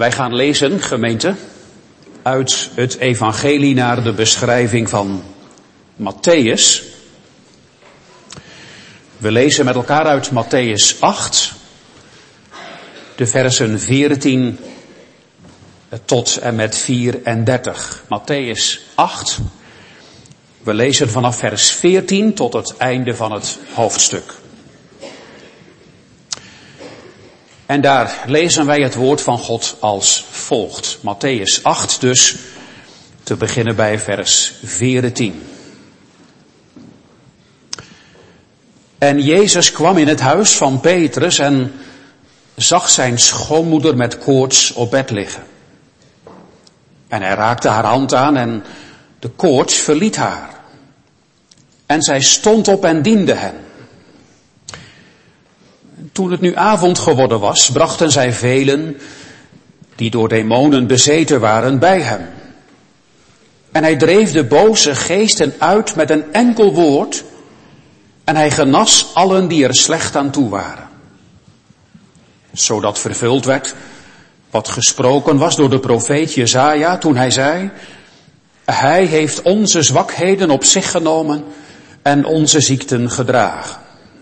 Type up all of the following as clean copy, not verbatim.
Wij gaan lezen, gemeente, uit het evangelie naar de beschrijving van Mattheüs. We lezen met elkaar uit Mattheüs 8, de versen 14 tot en met 34. Mattheüs 8, we lezen vanaf vers 14 tot het einde van het hoofdstuk. En daar lezen wij het woord van God als volgt. Mattheüs 8 dus, te beginnen bij vers 14. En Jezus kwam in het huis van Petrus en zag zijn schoonmoeder met koorts op bed liggen. En hij raakte haar hand aan en de koorts verliet haar. En zij stond op en diende hen. Toen het nu avond geworden was, brachten zij velen die door demonen bezeten waren bij hem. En hij dreef de boze geesten uit met een enkel woord en hij genas allen die er slecht aan toe waren. Zodat vervuld werd wat gesproken was door de profeet Jesaja toen hij zei: Hij heeft onze zwakheden op zich genomen en onze ziekten gedragen.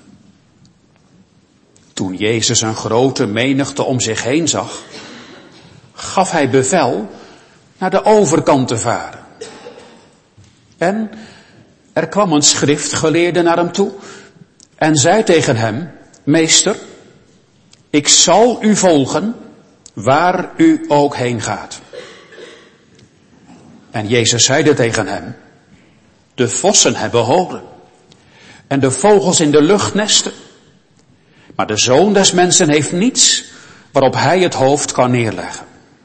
Toen Jezus een grote menigte om zich heen zag, gaf hij bevel naar de overkant te varen. En er kwam een schriftgeleerde naar hem toe en zei tegen hem: Meester, ik zal u volgen waar u ook heen gaat. En Jezus zeide tegen hem: De vossen hebben holen en de vogels in de lucht nesten. Maar de Zoon des Mensen heeft niets waarop hij het hoofd kan neerleggen.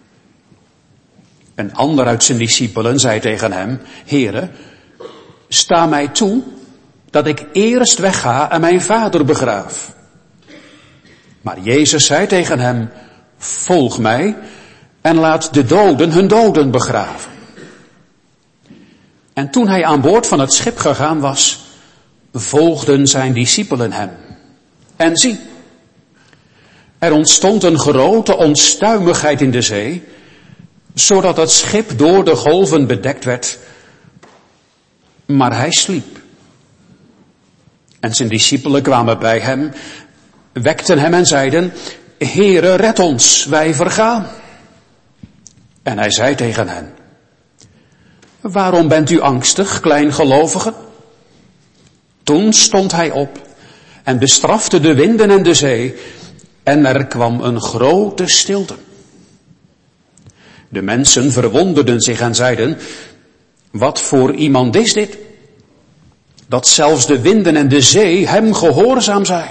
Een ander uit zijn discipelen zei tegen hem: Heere, sta mij toe dat ik eerst wegga en mijn vader begraaf. Maar Jezus zei tegen hem: Volg mij en laat de doden hun doden begraven. En toen hij aan boord van het schip gegaan was, volgden zijn discipelen hem. En zie, er ontstond een grote onstuimigheid in de zee, zodat het schip door de golven bedekt werd, maar hij sliep. En zijn discipelen kwamen bij hem, wekten hem en zeiden: Heere, red ons, wij vergaan. En hij zei tegen hen: Waarom bent u angstig, kleingelovigen? Toen stond hij op en bestrafte de winden en de zee, en er kwam een grote stilte. De mensen verwonderden zich en zeiden: Wat voor iemand is dit, dat zelfs de winden en de zee hem gehoorzaam zijn?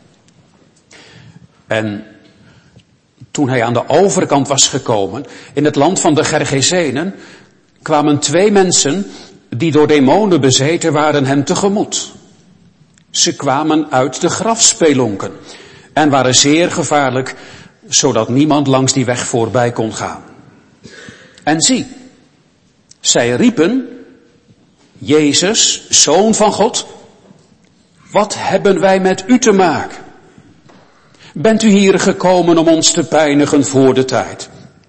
En toen hij aan de overkant was gekomen, in het land van de Gergesenen, kwamen 2 mensen die door demonen bezeten waren hem tegemoet. Ze kwamen uit de grafspelonken en waren zeer gevaarlijk, zodat niemand langs die weg voorbij kon gaan. En zie, zij riepen: Jezus, Zoon van God, wat hebben wij met u te maken? Bent u hier gekomen om ons te pijnigen voor de tijd?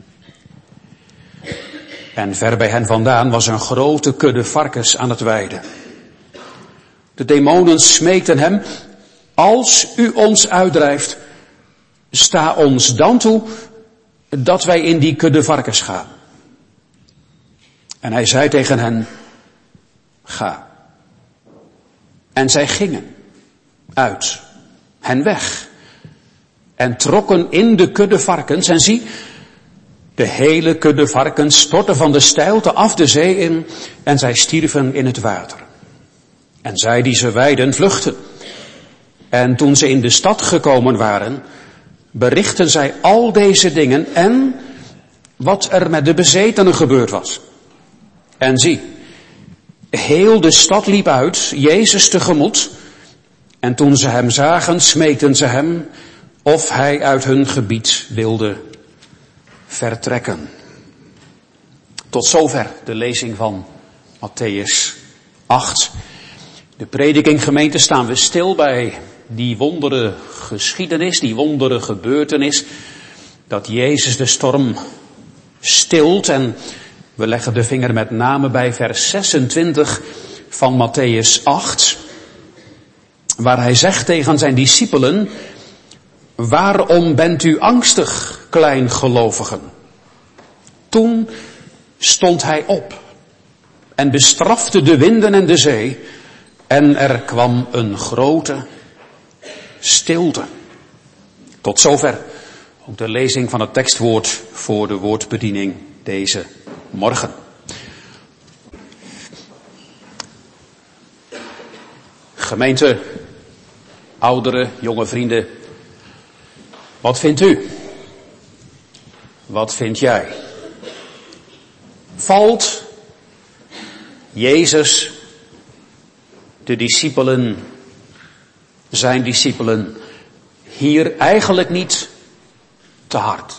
En ver bij hen vandaan was een grote kudde varkens aan het weiden. De demonen smeekten hem: Als u ons uitdrijft, sta ons dan toe dat wij in die kudde varkens gaan. En hij zei tegen hen: Ga. En zij gingen uit, hen weg, en trokken in de kudde varkens. En zie, de hele kudde varkens stortten van de steilte af de zee in en zij stierven in het water. En zij die ze weiden vluchtten. En toen ze in de stad gekomen waren, berichtten zij al deze dingen en wat er met de bezetenen gebeurd was. En zie, heel de stad liep uit, Jezus tegemoet. En toen ze hem zagen, smeekten ze hem of hij uit hun gebied wilde vertrekken. Tot zover de lezing van Mattheüs 8. De prediking, gemeente, staan we stil bij die wondere geschiedenis, die wondere gebeurtenis dat Jezus de storm stilt. En we leggen de vinger met name bij vers 26 van Mattheüs 8. Waar hij zegt tegen zijn discipelen: waarom bent u angstig, kleingelovigen? Toen stond hij op en bestrafte de winden en de zee. En er kwam een grote stilte. Tot zover ook de lezing van het tekstwoord voor de woordbediening deze morgen. Gemeente, ouderen, jonge vrienden, wat vindt u? Wat vind jij? Valt Jezus de discipelen, zijn discipelen, hier eigenlijk niet te hard?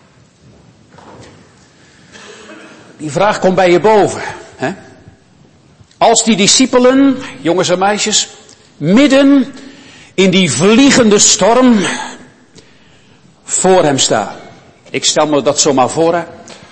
Die vraag komt bij je boven. Hè? Als die discipelen, jongens en meisjes, midden in die vliegende storm voor hem staan. Ik stel me dat zomaar voor. Hè?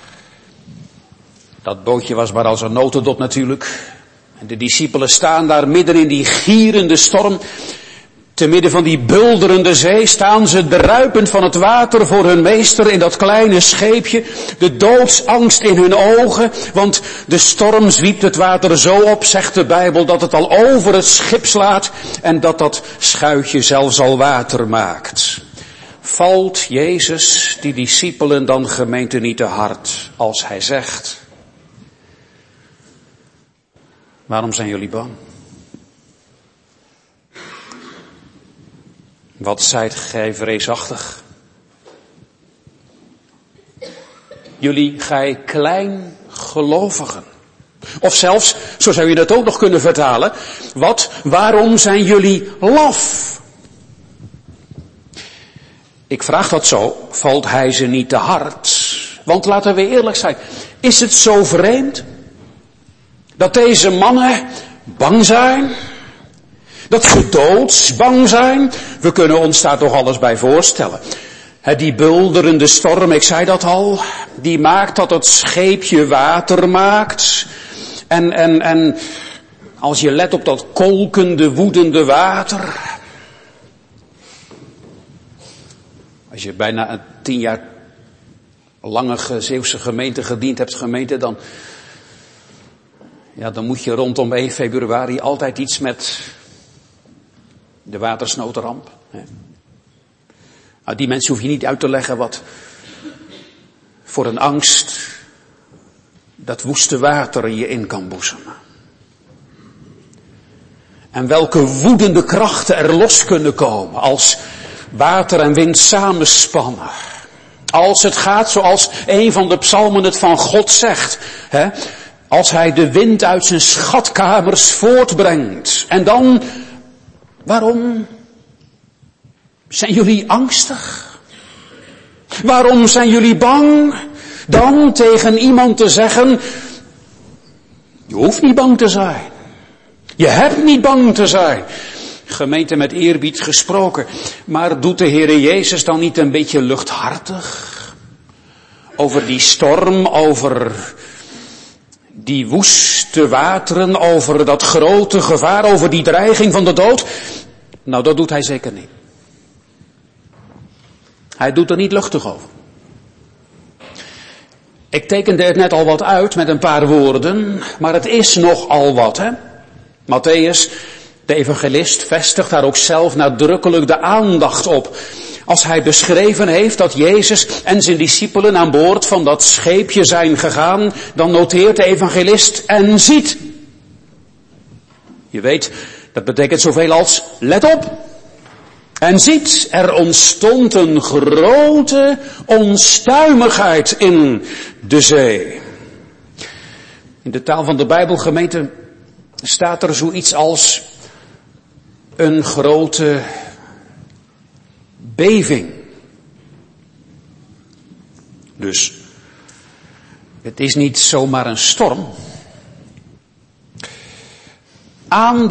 Dat bootje was maar als een notendop natuurlijk. En de discipelen staan daar midden in die gierende storm. Te midden van die bulderende zee staan ze druipend van het water voor hun meester in dat kleine scheepje. De doodsangst in hun ogen, want de storm zwiept het water zo op, zegt de Bijbel, dat het al over het schip slaat en dat dat schuitje zelfs al water maakt. Valt Jezus die discipelen dan, gemeente, niet te hard als hij zegt: waarom zijn jullie bang? Wat zijt gij vreesachtig? Jullie, gij kleingelovigen. Of zelfs, zo zou je dat ook nog kunnen vertalen: waarom zijn jullie laf? Ik vraag dat zo, valt hij ze niet te hard? Want laten we eerlijk zijn, is het zo vreemd dat deze mannen bang zijn? Dat ze doodsbang zijn? We kunnen ons daar toch alles bij voorstellen. Die bulderende storm, ik zei dat al, die maakt dat het scheepje water maakt. En als je let op dat kolkende, woedende water. Als je bijna een 10 jaar lange Zeeuwse gemeente gediend hebt, gemeente, dan moet je rondom 1 februari altijd iets met de watersnoodramp. Nou, die mensen hoef je niet uit te leggen wat voor een angst dat woeste water je in kan boezemen. En welke woedende krachten er los kunnen komen als water en wind samenspannen. Als het gaat zoals een van de psalmen het van God zegt. Hè? Als hij de wind uit zijn schatkamers voortbrengt. En dan, waarom zijn jullie angstig? Waarom zijn jullie bang? Dan tegen iemand te zeggen: je hoeft niet bang te zijn. Je hebt niet bang te zijn. Gemeente, met eerbied gesproken. Maar doet de Heere Jezus dan niet een beetje luchthartig? Over die storm, over die woeste wateren, over dat grote gevaar, over die dreiging van de dood? Nou, dat doet hij zeker niet. Hij doet er niet luchtig over. Ik tekende het net al wat uit met een paar woorden, maar het is nogal wat, hè? Mattheüs, de evangelist, vestigt daar ook zelf nadrukkelijk de aandacht op. Als hij beschreven heeft dat Jezus en zijn discipelen aan boord van dat scheepje zijn gegaan, dan noteert de evangelist: en ziet. Je weet, dat betekent zoveel als: let op. En ziet, er ontstond een grote onstuimigheid in de zee. In de taal van de Bijbel, gemeente, staat er zoiets als een grote beving. Dus het is niet zomaar een storm. Aan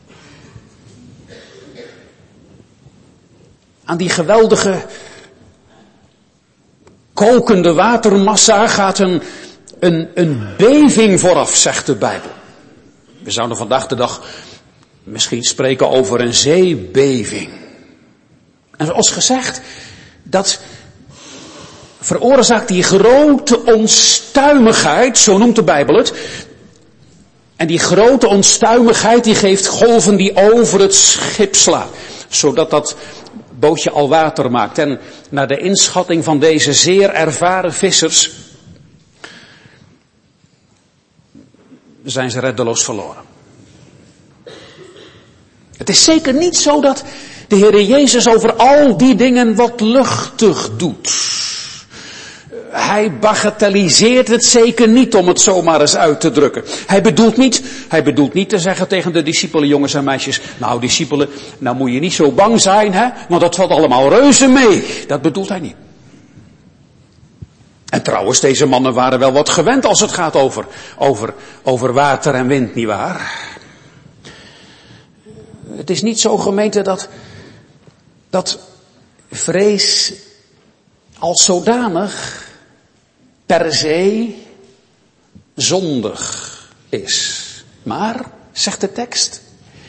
die geweldige kokende watermassa gaat een beving vooraf, zegt de Bijbel. We zouden vandaag de dag misschien spreken over een zeebeving. En zoals gezegd, dat veroorzaakt die grote onstuimigheid, zo noemt de Bijbel het. En die grote onstuimigheid die geeft golven die over het schip slaan. Zodat dat bootje al water maakt. En naar de inschatting van deze zeer ervaren vissers zijn ze reddeloos verloren. Het is zeker niet zo dat de Heer Jezus over al die dingen wat luchtig doet. Hij bagatelliseert het zeker niet, om het zomaar eens uit te drukken. Hij bedoelt niet te zeggen tegen de discipelen, jongens en meisjes, nou discipelen, nou moet je niet zo bang zijn, hè, want dat valt allemaal reuze mee. Dat bedoelt hij niet. En trouwens, deze mannen waren wel wat gewend als het gaat over water en wind, nietwaar? Het is niet zo, gemeente, dat vrees als zodanig per se zondig is. Maar, zegt de tekst,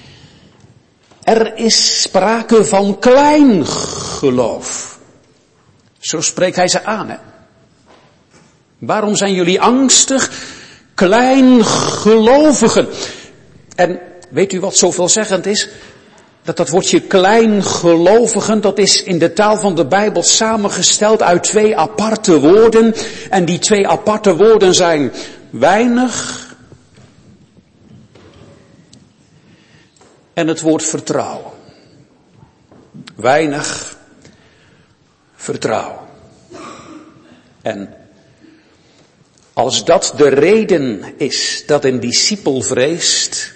er is sprake van klein geloof. Zo spreekt hij ze aan, hè. Waarom zijn jullie angstig, kleingelovigen? En weet u wat zo veelzeggend is? Dat woordje kleingelovigen, dat is in de taal van de Bijbel samengesteld uit 2 aparte woorden. En die 2 aparte woorden zijn weinig en het woord vertrouwen. Weinig, vertrouwen. En als dat de reden is dat een discipel vreest,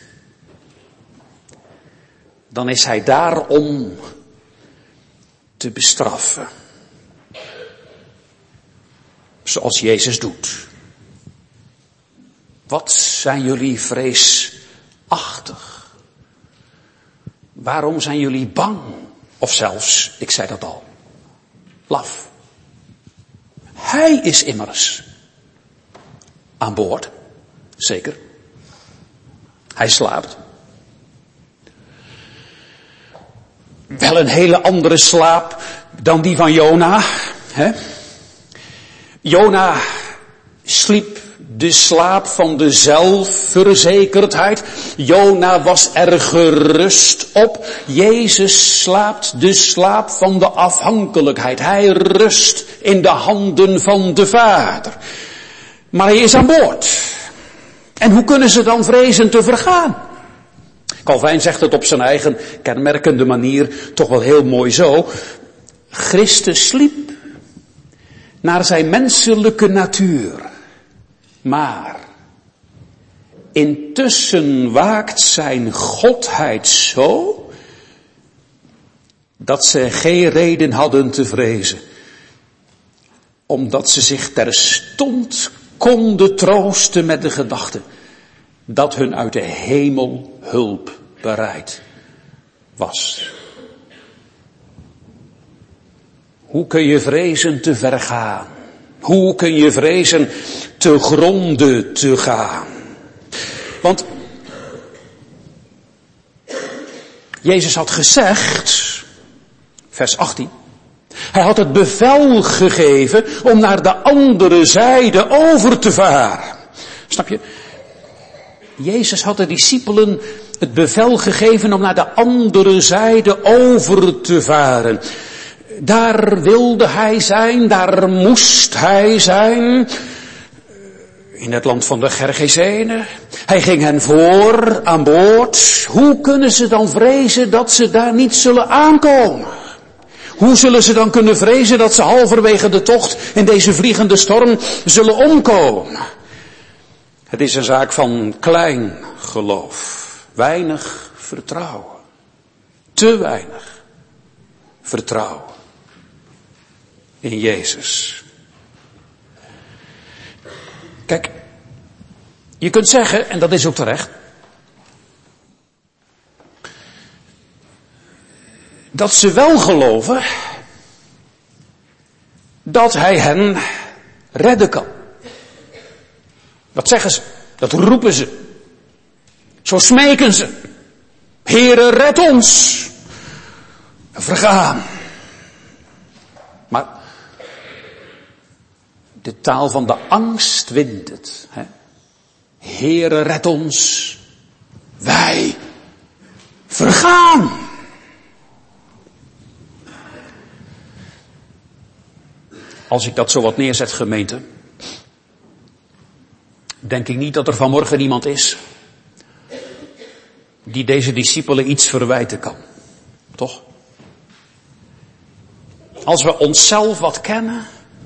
dan is hij daarom te bestraffen. Zoals Jezus doet. Wat zijn jullie vreesachtig? Waarom zijn jullie bang? Of zelfs, ik zei dat al, laf. Hij is immers aan boord. Zeker. Hij slaapt. Wel een hele andere slaap dan die van Jona. Hè? Jona sliep de slaap van de zelfverzekerdheid. Jona was er gerust op. Jezus slaapt de slaap van de afhankelijkheid. Hij rust in de handen van de Vader. Maar hij is aan boord. En hoe kunnen ze dan vrezen te vergaan? Calvijn zegt het op zijn eigen kenmerkende manier toch wel heel mooi zo. Christus sliep naar zijn menselijke natuur. Maar intussen waakt zijn godheid zo dat ze geen reden hadden te vrezen. Omdat ze zich terstond konden troosten met de gedachte dat hun uit de hemel hulp bereid was. Hoe kun je vrezen te vergaan? Hoe kun je vrezen te gronde te gaan? Want Jezus had gezegd, vers 18, hij had het bevel gegeven om naar de andere zijde over te varen. Snap je? Jezus had de discipelen het bevel gegeven om naar de andere zijde over te varen. Daar wilde hij zijn, daar moest hij zijn. In het land van de Gergesene. Hij ging hen voor aan boord. Hoe kunnen ze dan vrezen dat ze daar niet zullen aankomen? Hoe zullen ze dan kunnen vrezen dat ze halverwege de tocht in deze vliegende storm zullen omkomen? Het is een zaak van klein geloof. Weinig vertrouwen. Te weinig vertrouwen in Jezus. Kijk, je kunt zeggen, en dat is ook terecht, dat ze wel geloven, dat hij hen redden kan. Dat zeggen ze, dat roepen ze. Zo smeken ze. Heere, red ons. We vergaan. Maar de taal van de angst wint het. Hè? Heere, red ons. Wij vergaan. Als ik dat zo wat neerzet, gemeente, denk ik niet dat er vanmorgen iemand is die deze discipelen iets verwijten kan. Toch? Als we onszelf wat kennen,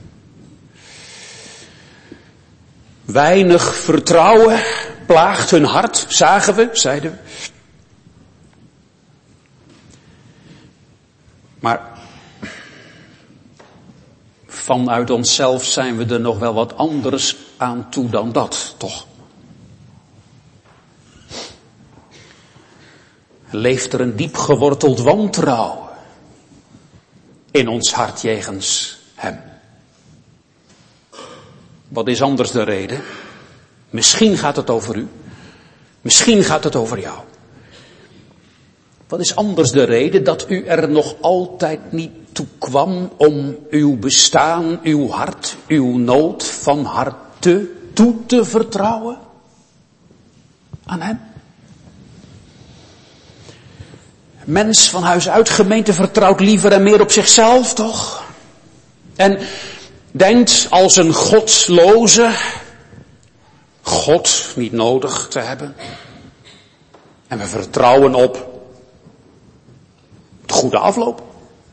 weinig vertrouwen plaagt hun hart, zagen we, zeiden we. Maar vanuit onszelf zijn we er nog wel wat anders aan toe dan dat, toch? Leeft er een diep geworteld wantrouwen in ons hart jegens hem? Wat is anders de reden? Misschien gaat het over u. Misschien gaat het over jou. Wat is anders de reden dat u er nog altijd niet toe kwam om uw bestaan, uw hart, uw nood van harte toe te vertrouwen aan hem? Mens van huis uit, gemeente, vertrouwt liever en meer op zichzelf, toch? En denkt als een godsloze God niet nodig te hebben. En we vertrouwen op de goede afloop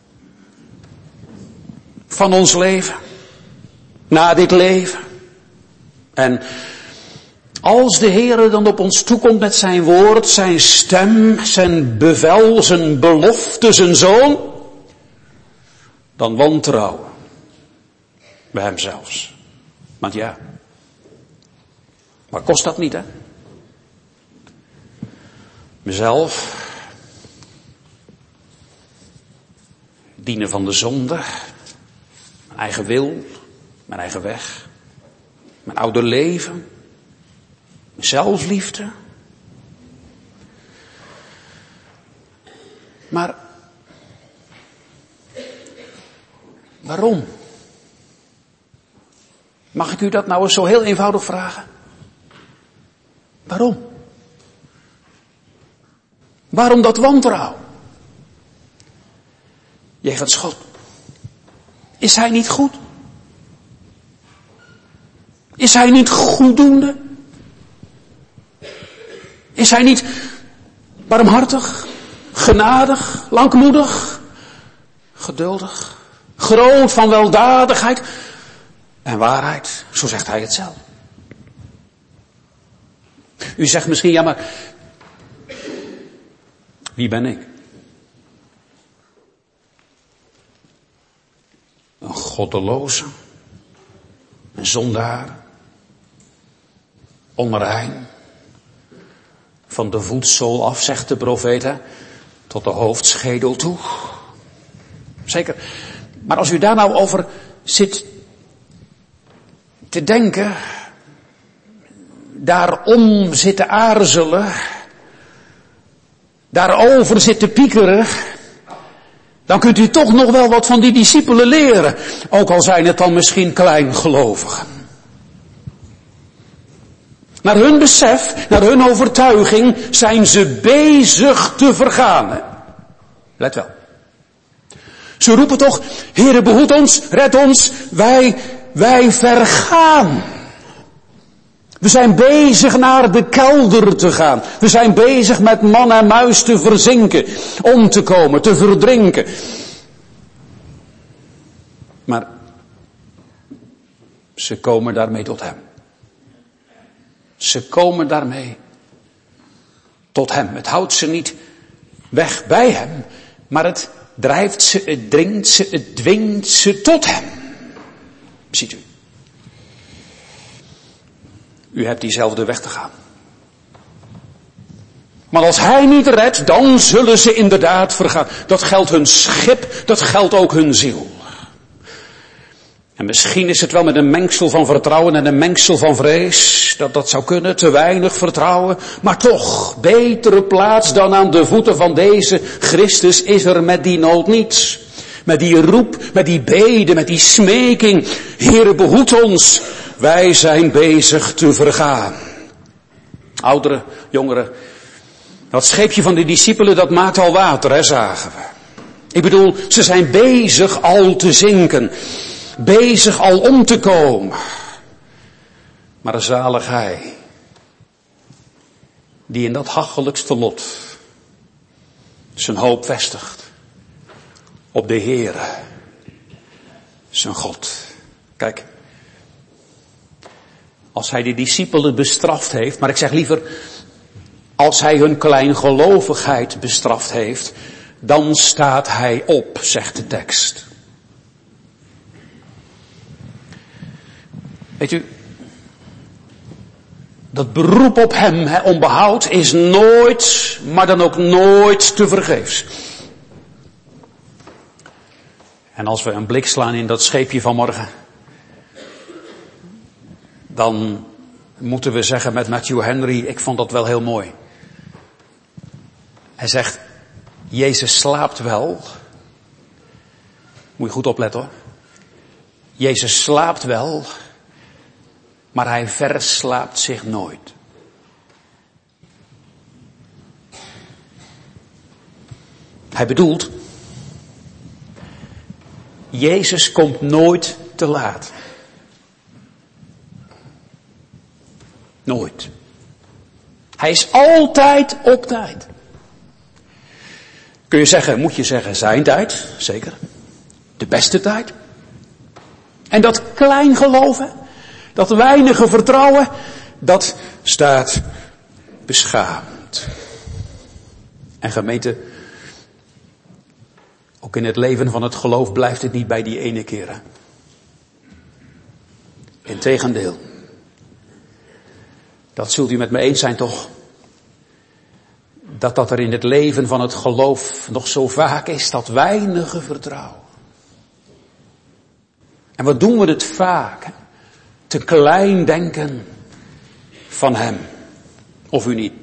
van ons leven, na dit leven. En als de Heere dan op ons toekomt met zijn woord, zijn stem, zijn bevel, zijn belofte, zijn zoon, dan wantrouwen bij hem zelfs. Want ja, maar kost dat niet, hè? Mezelf dienen van de zonde, mijn eigen wil, mijn eigen weg, mijn oude leven, zelfliefde. Maar waarom? Mag ik u dat nou eens zo heel eenvoudig vragen? Waarom? Waarom dat wantrouwen? Jegens God. Is hij niet goed? Is hij niet goeddoende? Is hij niet barmhartig, genadig, langmoedig, geduldig, groot van weldadigheid en waarheid? Zo zegt hij het zelf. U zegt misschien, ja maar, wie ben ik? Een goddeloze, een zondaar, onrein, van de voetzool af, zegt de profeet, hè, tot de hoofdschedel toe. Zeker. Maar als u daar nou over zit te denken, daarom zit te aarzelen, daarover zit te piekeren, dan kunt u toch nog wel wat van die discipelen leren. Ook al zijn het dan misschien kleingelovigen. Naar hun besef, naar hun overtuiging zijn ze bezig te vergaan. Hè? Let wel. Ze roepen toch, Heere behoed ons, red ons, wij vergaan. We zijn bezig naar de kelder te gaan. We zijn bezig met man en muis te verzinken, om te komen, te verdrinken. Maar ze komen daarmee tot hem. Ze komen daarmee tot hem. Het houdt ze niet weg bij hem, maar het drijft ze, het dringt ze, het dwingt ze tot hem. Ziet u. U hebt diezelfde weg te gaan. Maar als hij niet redt, dan zullen ze inderdaad vergaan. Dat geldt hun schip, dat geldt ook hun ziel. En misschien is het wel met een mengsel van vertrouwen en een mengsel van vrees. Dat zou kunnen, te weinig vertrouwen. Maar toch, betere plaats dan aan de voeten van deze Christus is er met die nood niets. Met die roep, met die bede, met die smeking. Heere, behoed ons. Wij zijn bezig te vergaan. Ouderen, jongeren. Dat scheepje van de discipelen, dat maakt al water, hè, zagen we. Ik bedoel, ze zijn bezig al te zinken. Bezig al om te komen. Maar zalig hij, die in dat hachelijkste lot zijn hoop vestigt op de Heere, zijn God. Kijk, als hij de discipelen bestraft heeft, maar ik zeg liever, als hij hun kleingelovigheid bestraft heeft, dan staat hij op, zegt de tekst. Weet u, dat beroep op hem, om behoud, is nooit, maar dan ook nooit te vergeefs. En als we een blik slaan in dat scheepje van morgen, dan moeten we zeggen met Matthew Henry, ik vond dat wel heel mooi. Hij zegt, Jezus slaapt wel. Moet je goed opletten hoor. Jezus slaapt wel, maar hij verslaapt zich nooit. Hij bedoelt, Jezus komt nooit te laat. Nooit. Hij is altijd op tijd. Kun je zeggen, moet je zeggen, zijn tijd, zeker. De beste tijd. En dat klein geloven, dat weinige vertrouwen, dat staat beschaamd. En gemeente, ook in het leven van het geloof blijft het niet bij die ene keren. Integendeel. Dat zult u met me eens zijn toch? Dat er in het leven van het geloof nog zo vaak is, dat weinige vertrouwen. En wat doen we het vaak? Te klein denken van hem. Of u niet?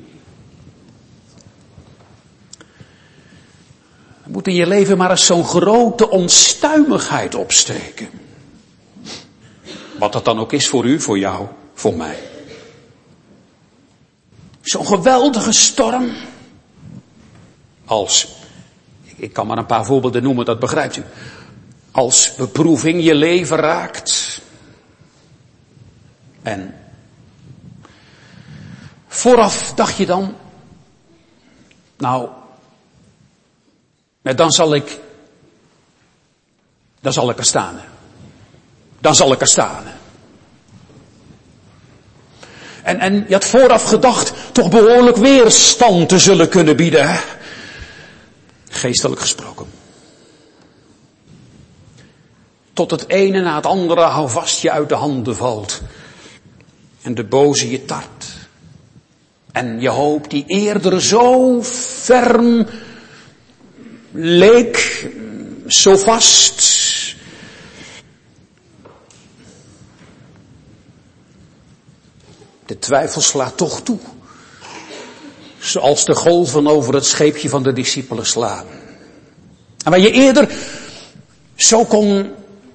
Er moet in je leven maar eens zo'n grote onstuimigheid opsteken. Wat dat dan ook is voor u, voor jou, voor mij. Zo'n geweldige storm. Als, ik kan maar een paar voorbeelden noemen, dat begrijpt u. Als beproeving je leven raakt. En vooraf dacht je dan, nou, dan zal ik er staan. Dan zal ik er staan. En je had vooraf gedacht toch behoorlijk weerstand te zullen kunnen bieden. Hè? Geestelijk gesproken. Tot het ene na het andere houvast je uit de handen valt. En de boze je tart. En je hoop die eerder zo ferm leek, zo vast. De twijfel slaat toch toe. Zoals de golven over het scheepje van de discipelen slaan. En waar je eerder zo kon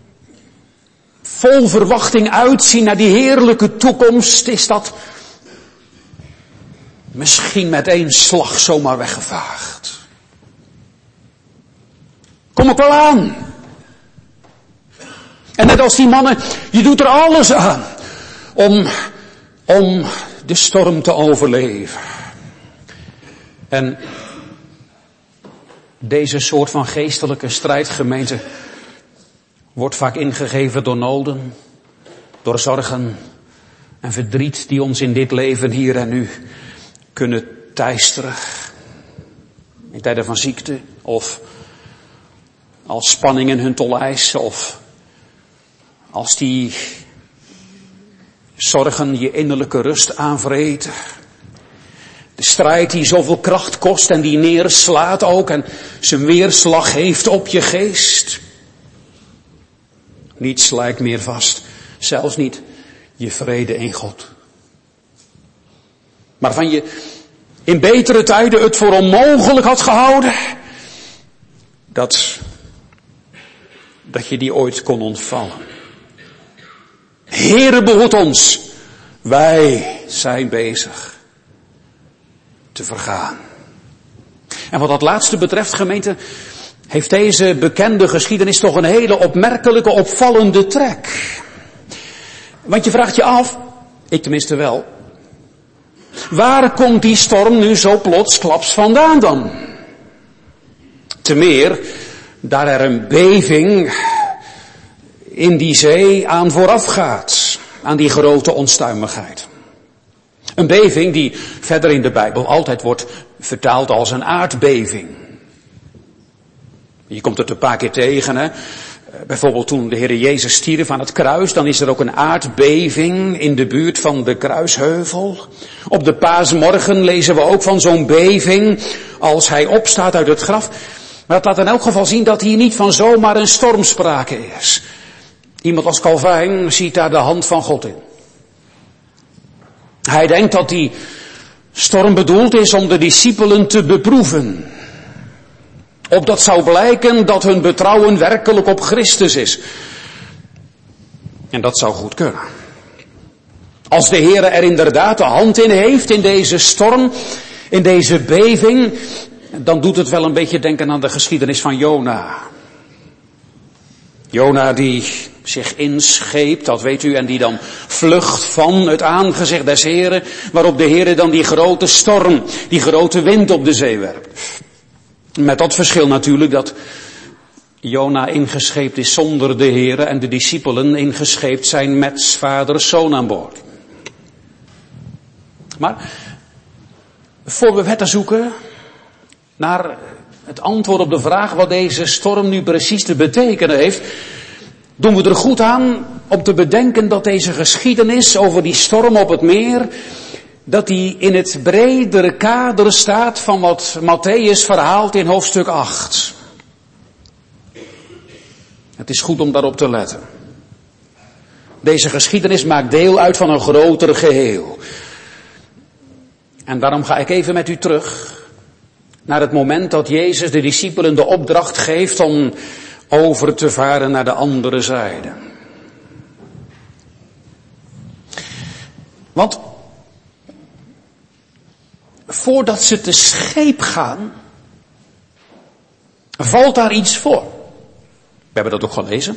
vol verwachting uitzien naar die heerlijke toekomst, is dat misschien met één slag zomaar weggevaagd. Kom ik wel aan. En net als die mannen, je doet er alles aan om de storm te overleven. En deze soort van geestelijke strijdgemeente wordt vaak ingegeven door noden, door zorgen en verdriet die ons in dit leven hier en nu kunnen teisteren. In tijden van ziekte of als spanningen hun tol eisen of als die zorgen je innerlijke rust aanvreten. De strijd die zoveel kracht kost en die neerslaat ook en zijn weerslag heeft op je geest. Niets lijkt meer vast. Zelfs niet je vrede in God. Waarvan je in betere tijden het voor onmogelijk had gehouden. Dat je die ooit kon ontvallen. Heere, behoed ons. Wij zijn bezig te vergaan. En wat dat laatste betreft, gemeente, heeft deze bekende geschiedenis toch een hele opmerkelijke, opvallende trek. Want je vraagt je af, ik tenminste wel, waar komt die storm nu zo plotsklaps vandaan dan? Te meer, daar er een beving in die zee aan vooraf gaat, aan die grote onstuimigheid. Een beving die verder in de Bijbel altijd wordt vertaald als een aardbeving. Je komt het een paar keer tegen, hè. Bijvoorbeeld toen de Heer Jezus stierf aan het kruis, dan is er ook een aardbeving in de buurt van de kruisheuvel. Op de paasmorgen lezen we ook van zo'n beving als hij opstaat uit het graf. Maar dat laat in elk geval zien dat hier niet van zomaar een storm sprake is. Iemand als Calvijn ziet daar de hand van God in. Hij denkt dat die storm bedoeld is om de discipelen te beproeven. Opdat zou blijken dat hun betrouwen werkelijk op Christus is. En dat zou goed kunnen. Als de Heer er inderdaad de hand in heeft in deze storm, in deze beving, dan doet het wel een beetje denken aan de geschiedenis van Jona. Jona die zich inscheept, dat weet u, en die dan vlucht van het aangezicht des Heren, waarop de Heer dan die grote storm, die grote wind op de zee werpt. Met dat verschil natuurlijk dat Jona ingescheept is zonder de Heere en de discipelen ingescheept zijn met 's vaders zoon aan boord. Maar voor we verder zoeken naar het antwoord op de vraag wat deze storm nu precies te betekenen heeft, doen we er goed aan om te bedenken dat deze geschiedenis over die storm op het meer, dat die in het bredere kader staat van wat Mattheüs verhaalt in hoofdstuk 8. Het is goed om daarop te letten. Deze geschiedenis maakt deel uit van een groter geheel. En daarom ga ik even met u terug naar het moment dat Jezus de discipelen de opdracht geeft om over te varen naar de andere zijde. Want voordat ze te scheep gaan, valt daar iets voor. We hebben dat ook gelezen.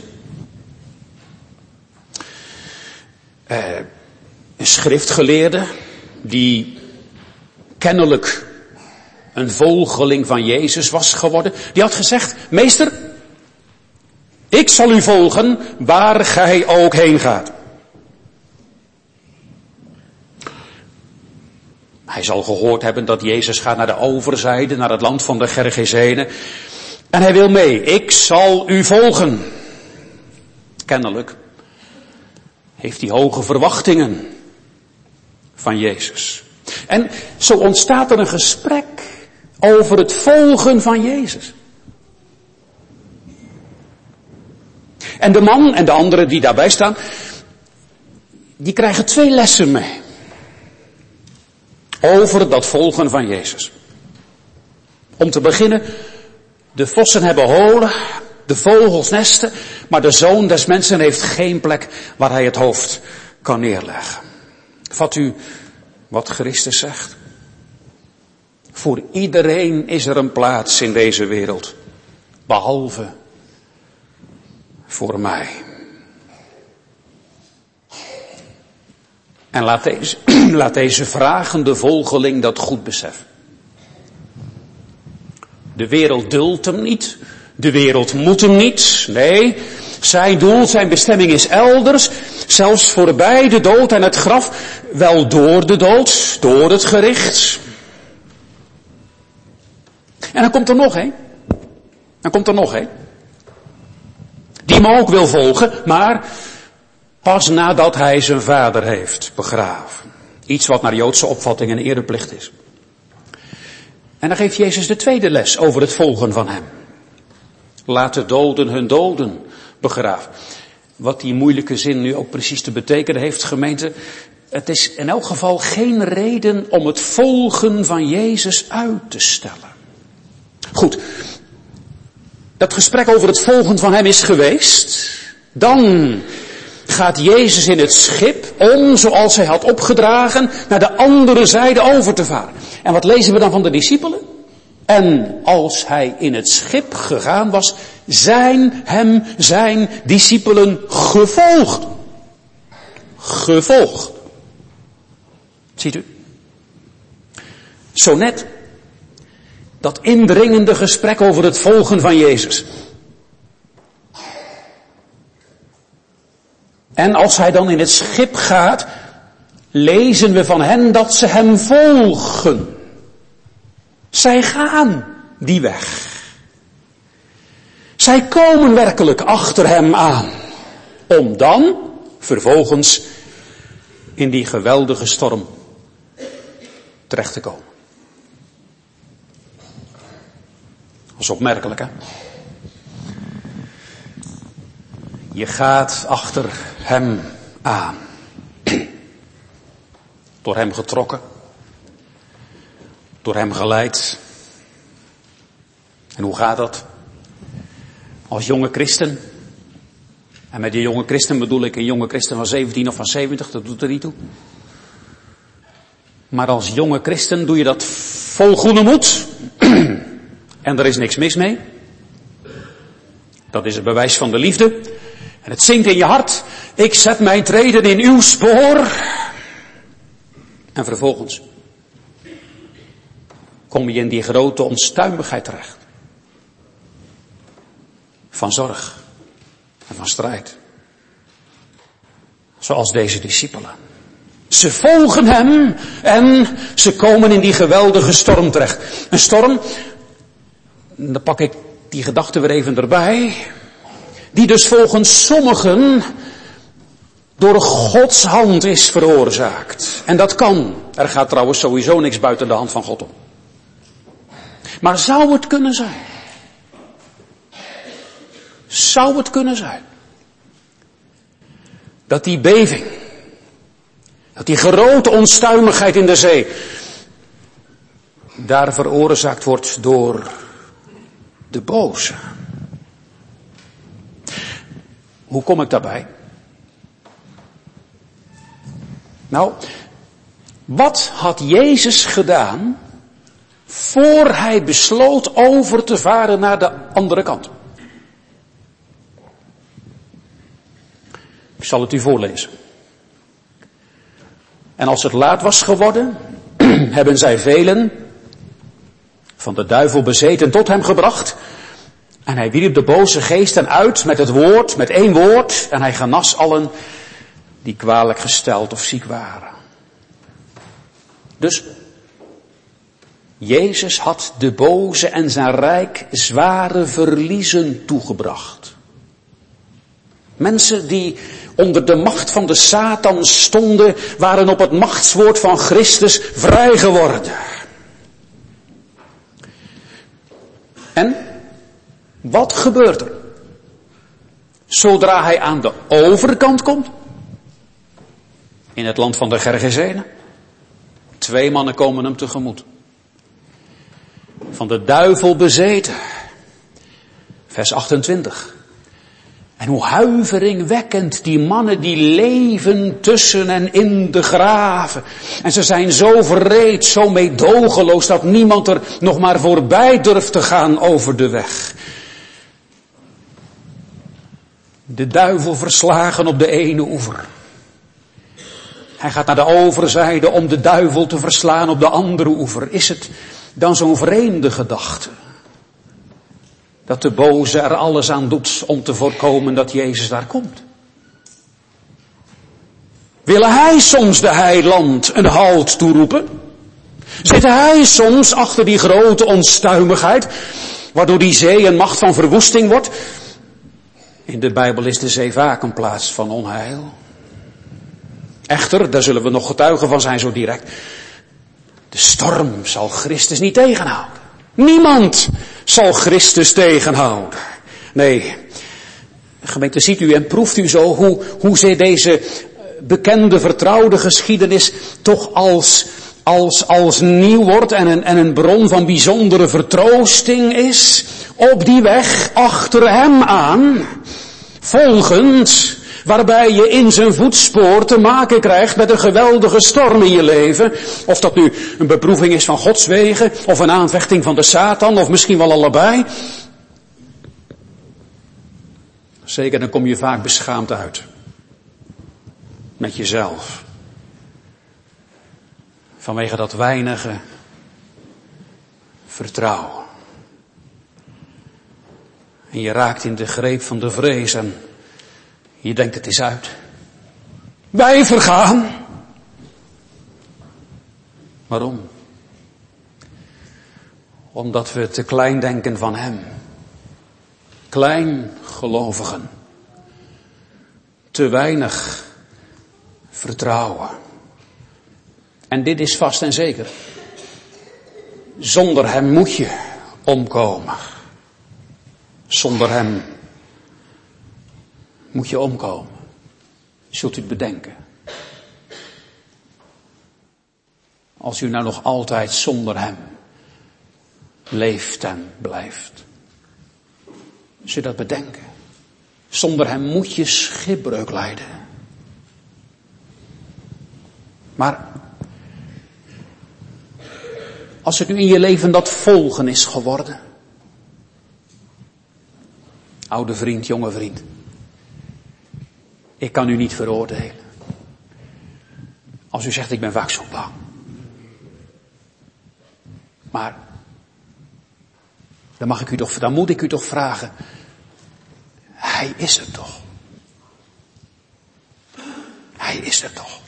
Een schriftgeleerde die kennelijk een volgeling van Jezus was geworden, die had gezegd: meester, ik zal u volgen waar gij ook heen gaat. Hij zal gehoord hebben dat Jezus gaat naar de overzijde, naar het land van de Gergesenen. En hij wil mee. Ik zal u volgen. Kennelijk heeft hij hoge verwachtingen van Jezus. En zo ontstaat er een gesprek over het volgen van Jezus. En de man en de anderen die daarbij staan, die krijgen 2 lessen mee. Over dat volgen van Jezus. Om te beginnen, de vossen hebben holen, de vogels nesten, maar de Zoon des Mensen heeft geen plek waar hij het hoofd kan neerleggen. Vat u wat Christus zegt? Voor iedereen is er een plaats in deze wereld, behalve voor mij. En laat deze vragende volgeling dat goed beseffen. De wereld duldt hem niet. De wereld moet hem niet. Nee, zijn doel, zijn bestemming is elders. Zelfs voorbij de dood en het graf. Wel door de dood, door het gericht. En dan komt er nog een. Die hem ook wil volgen, maar pas nadat hij zijn vader heeft begraven. Iets wat naar Joodse opvatting een ereplicht is. En dan geeft Jezus de tweede les over het volgen van hem. Laat de doden hun doden begraven. wat die moeilijke zin nu ook precies te betekenen heeft, gemeente. Het is in elk geval geen reden om het volgen van Jezus uit te stellen. Goed, dat gesprek over het volgen van hem is geweest. Dan gaat Jezus in het schip om, zoals hij had opgedragen, naar de andere zijde over te varen. En wat lezen we dan van de discipelen? En als hij in het schip gegaan was, zijn hem zijn discipelen gevolgd. Gevolgd. Ziet u? Zo net dat indringende gesprek over het volgen van Jezus. En als hij dan in het schip gaat, lezen we van hen dat ze hem volgen. Zij gaan die weg. Zij komen werkelijk achter hem aan. Om dan vervolgens in die geweldige storm terecht te komen. Dat is opmerkelijk, hè? Je gaat achter hem aan. Door hem getrokken. Door hem geleid. En hoe gaat dat? Als jonge christen. En met die jonge christen bedoel ik een jonge christen van 17 of van 70, dat doet er niet toe. Maar als jonge christen doe je dat vol goede moed. En er is niks mis mee. Dat is het bewijs van de liefde. En het zingt in je hart. Ik zet mijn treden in uw spoor. En vervolgens kom je in die grote onstuimigheid terecht. Van zorg en van strijd. Zoals deze discipelen. Ze volgen hem en ze komen in die geweldige storm terecht. Een storm, dan pak ik die gedachte weer even erbij, die dus volgens sommigen door Gods hand is veroorzaakt. En dat kan. Er gaat trouwens sowieso niks buiten de hand van God om. Maar zou het kunnen zijn? Zou het kunnen zijn? Dat die beving, dat die grote onstuimigheid in de zee, daar veroorzaakt wordt door de boze. Hoe kom ik daarbij? Nou, wat had Jezus gedaan voor hij besloot over te varen naar de andere kant? Ik zal het u voorlezen. En als het laat was geworden, hebben zij velen van de duivel bezeten tot hem gebracht. En hij wierp de boze geesten uit met het woord, met één woord. En hij genas allen die kwalijk gesteld of ziek waren. Dus Jezus had de boze en zijn rijk zware verliezen toegebracht. Mensen die onder de macht van de Satan stonden, waren op het machtswoord van Christus vrij geworden. En wat gebeurt er? Zodra hij aan de overkant komt, in het land van de Gergesenen, 2 mannen komen hem tegemoet. Van de duivel bezeten. Vers 28. En hoe huiveringwekkend die mannen die leven tussen en in de graven. En ze zijn zo wreed, zo meedogenloos dat niemand er nog maar voorbij durft te gaan over de weg. De duivel verslagen op de ene oever. Hij gaat naar de overzijde om de duivel te verslaan op de andere oever. Is het dan zo'n vreemde gedachte? Dat de boze er alles aan doet om te voorkomen dat Jezus daar komt. Wil hij soms de heiland een halt toeroepen? Zit hij soms achter die grote onstuimigheid, waardoor die zee een macht van verwoesting wordt? In de Bijbel is de zee vaak een plaats van onheil. Echter, daar zullen we nog getuigen van zijn zo direct. De storm zal Christus niet tegenhouden. Niemand zal Christus tegenhouden. Nee, Gemeente, ziet u en proeft u zo hoe zij deze bekende, vertrouwde geschiedenis toch als nieuw wordt en een bron van bijzondere vertroosting is. Op die weg achter hem aan, volgend, waarbij je in zijn voetspoor te maken krijgt met een geweldige storm in je leven. Of dat nu een beproeving is van Gods wegen, of een aanvechting van de Satan, of misschien wel allebei. Zeker, dan kom je vaak beschaamd uit. Met jezelf. Vanwege dat weinige vertrouwen. En je raakt in de greep van de vrees en je denkt het is uit. Wij vergaan. Waarom? Omdat we te klein denken van hem. Kleingelovigen. Te weinig vertrouwen. En dit is vast en zeker. Zonder hem moet je omkomen. Zonder hem moet je omkomen. Zult u het bedenken. Als u nou nog altijd zonder hem leeft en blijft. Zult u dat bedenken. Zonder hem moet je schipbreuk lijden. Maar als het nu in je leven dat volgen is geworden. Oude vriend, jonge vriend. Ik kan u niet veroordelen. Als u zegt, ik ben vaak zo bang. Maar dan moet ik u toch vragen. Hij is er toch. Hij is er toch.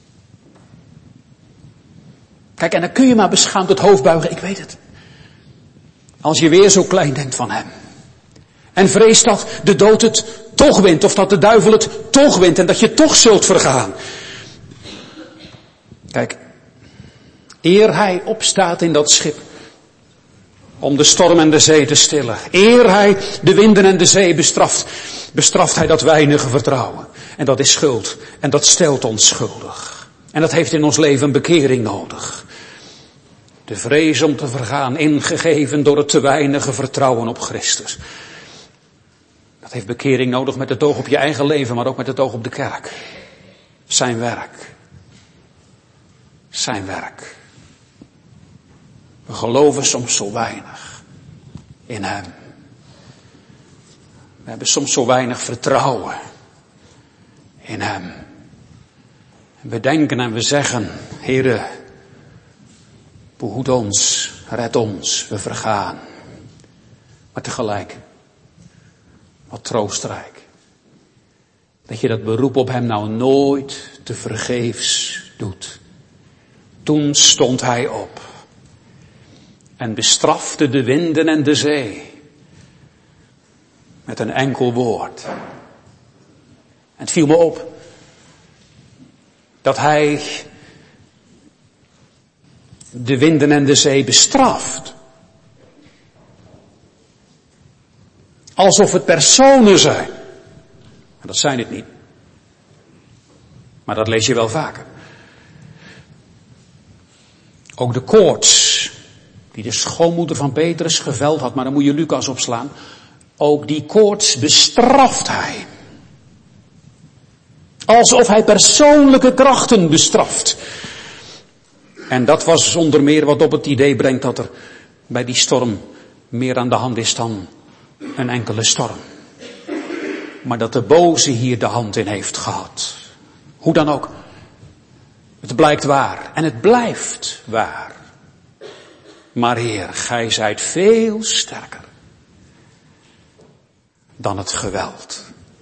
Kijk, en dan kun je maar beschaamd het hoofd buigen, ik weet het. Als je weer zo klein denkt van hem. En vreest dat de dood het toch wint, of dat de duivel het toch wint en dat je toch zult vergaan. Kijk, eer hij opstaat in dat schip, om de storm en de zee te stillen. Eer hij de winden en de zee bestraft hij dat weinige vertrouwen. En dat is schuld. En dat stelt ons schuldig. En dat heeft in ons leven bekering nodig. De vrees om te vergaan, ingegeven door het te weinige vertrouwen op Christus. Dat heeft bekering nodig met het oog op je eigen leven, maar ook met het oog op de kerk. Zijn werk. Zijn werk. We geloven soms zo weinig in hem. We hebben soms zo weinig vertrouwen in hem. En we denken en we zeggen, Heere, behoed ons, red ons, we vergaan. Maar tegelijk, wat troostrijk. Dat je dat beroep op hem nou nooit te vergeefs doet. Toen stond hij op. En bestrafte de winden en de zee. Met een enkel woord. En het viel me op. Dat hij de winden en de zee bestraft. Alsof het personen zijn. En dat zijn het niet. Maar dat lees je wel vaker. Ook de koorts, die de schoonmoeder van Petrus geveld had, maar dan moet je Lucas opslaan. Ook die koorts bestraft hij. Alsof hij persoonlijke krachten bestraft. En dat was zonder meer wat op het idee brengt dat er bij die storm meer aan de hand is dan een enkele storm. Maar dat de boze hier de hand in heeft gehad. Hoe dan ook. Het blijkt waar. En het blijft waar. Maar Heer, gij zijt veel sterker dan het geweld.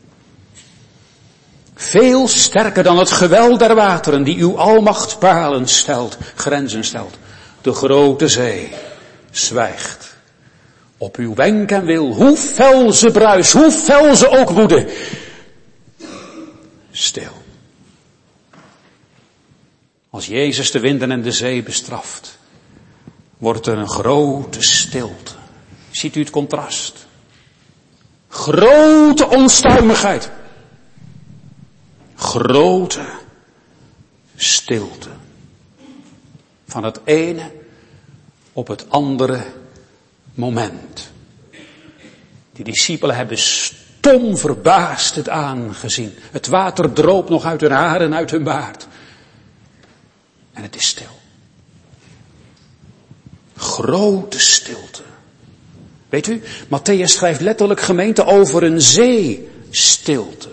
Veel sterker dan het geweld der wateren die uw almacht palen stelt, grenzen stelt. De grote zee zwijgt. Op uw wenk en wil, hoe fel ze bruist, hoe fel ze ook woeden. Stil. Als Jezus de winden en de zee bestraft, wordt er een grote stilte. Ziet u het contrast? grote onstuimigheid. Grote stilte. Van het ene op het andere moment. Die discipelen hebben stom verbaasd het aangezien. Het water droopt nog uit hun haren en uit hun baard. En het is stil. Grote stilte. Weet u, Mattheüs schrijft letterlijk, gemeente, over een zeestilte.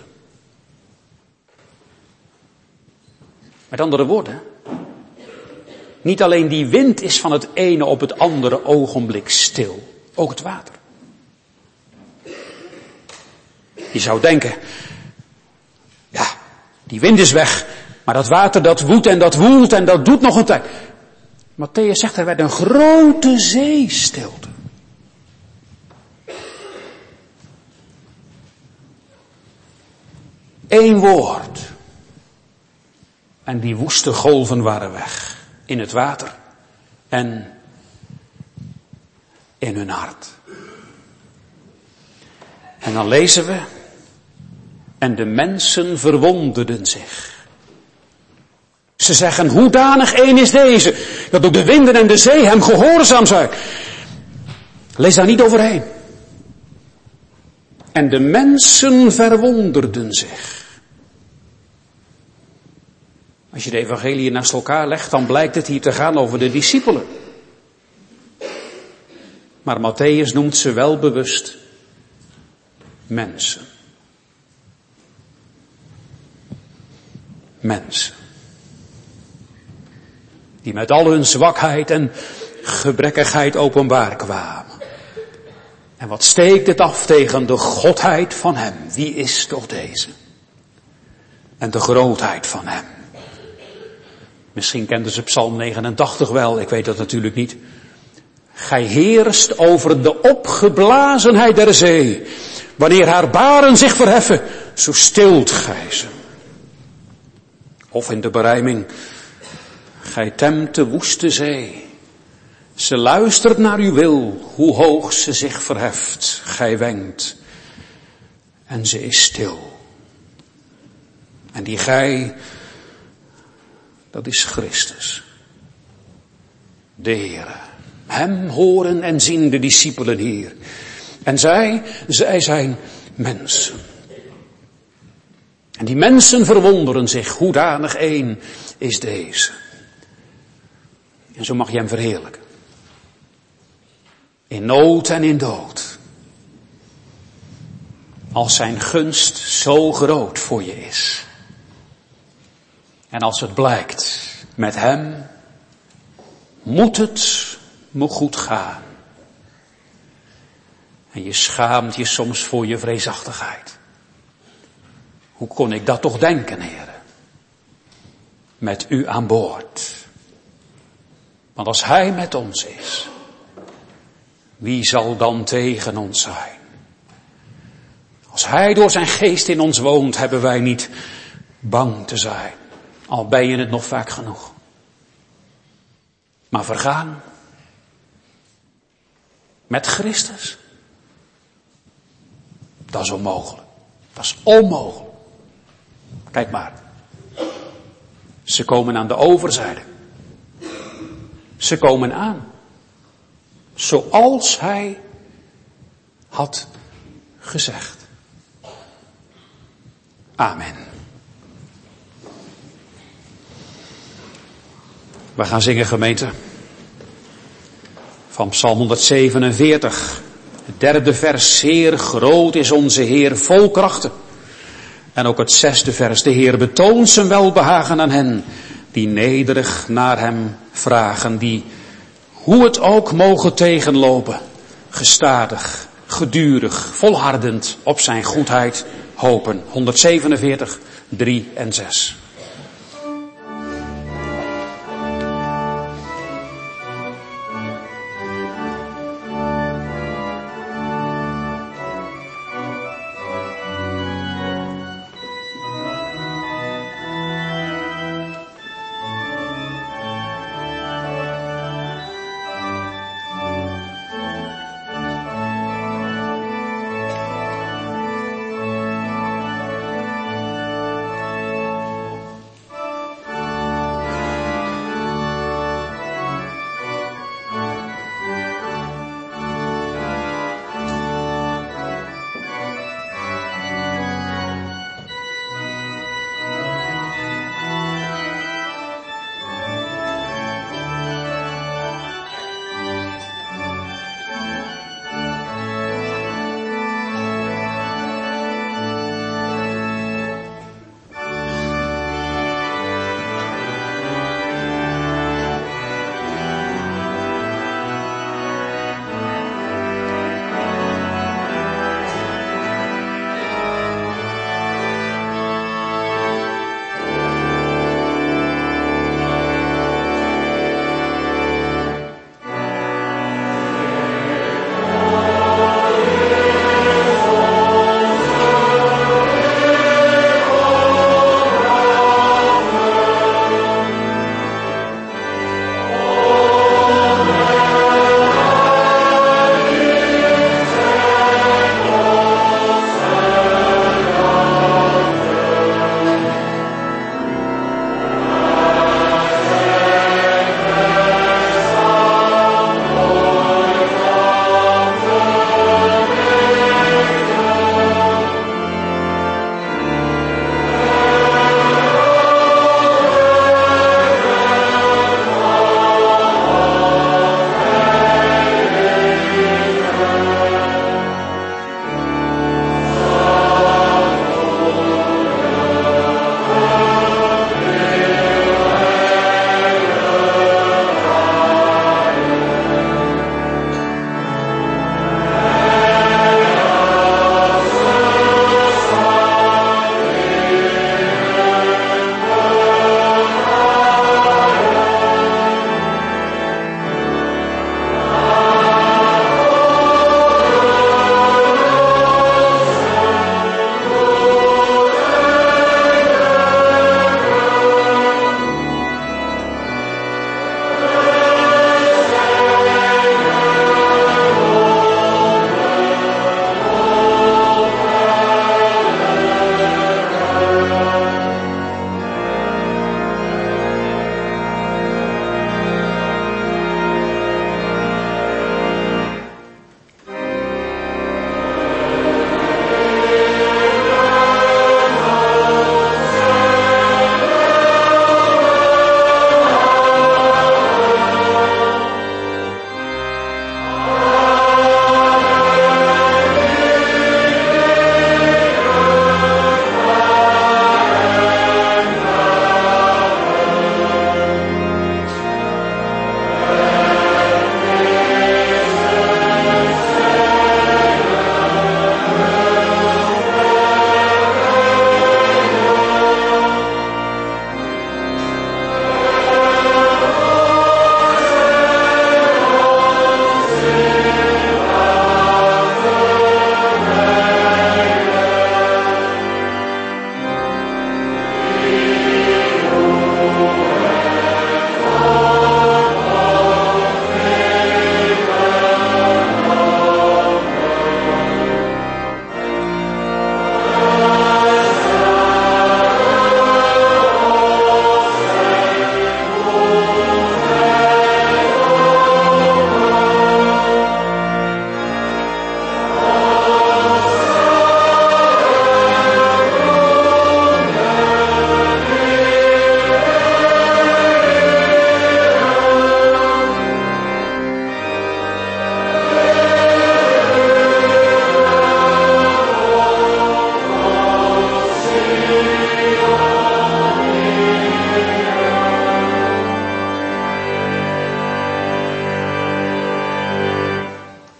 Met andere woorden, niet alleen die wind is van het ene op het andere ogenblik stil, ook het water. Je zou denken, ja, die wind is weg, maar dat water dat woedt en dat woelt en dat doet nog een tijd. Mattheüs zegt, er werd een grote zeestilte. Eén woord. En die woeste golven waren weg. In het water. En in hun hart. En dan lezen we. En de mensen verwonderden zich. Ze zeggen, hoedanig één is deze, dat ook de winden en de zee hem gehoorzaam zijn. Lees daar niet overheen. En de mensen verwonderden zich. Als je de evangelie naast elkaar legt, dan blijkt het hier te gaan over de discipelen. Maar Mattheüs noemt ze wel bewust mensen. Mensen. Die met al hun zwakheid en gebrekkigheid openbaar kwamen. En wat steekt het af tegen de godheid van hem? Wie is toch deze? En de grootheid van hem. Misschien kenden ze Psalm 89 wel, ik weet dat natuurlijk niet. Gij heerst over de opgeblazenheid der zee. Wanneer haar baren zich verheffen, zo stilt gij ze. Of in de berijming, gij temt de woeste zee. Ze luistert naar uw wil, hoe hoog ze zich verheft. Gij wenkt en ze is stil. En die gij, dat is Christus. De Heere. Hem horen en zien de discipelen hier. En zij zijn mensen. En die mensen verwonderen zich, hoedanig één is deze. En zo mag je hem verheerlijken. In nood en in dood. Als zijn gunst zo groot voor je is. En als het blijkt, met hem moet het me goed gaan. En je schaamt je soms voor je vreesachtigheid. Hoe kon ik dat toch denken, heren? Met u aan boord. Want als hij met ons is, wie zal dan tegen ons zijn? Als hij door zijn geest in ons woont, hebben wij niet bang te zijn. Al ben je het nog vaak genoeg. Maar vergaan met Christus, dat is onmogelijk. Dat is onmogelijk. Kijk maar. Ze komen aan de overzijde. Ze komen aan. Zoals hij had gezegd. Amen. We gaan zingen, gemeente. Van Psalm 147. Het derde vers. Zeer groot is onze Heer, vol krachten. En ook het zesde vers. De Heer betoont zijn welbehagen aan hen die nederig naar hem vragen. Die, hoe het ook mogen tegenlopen, gestadig, gedurig, volhardend op zijn goedheid hopen. 147, 3 en 6.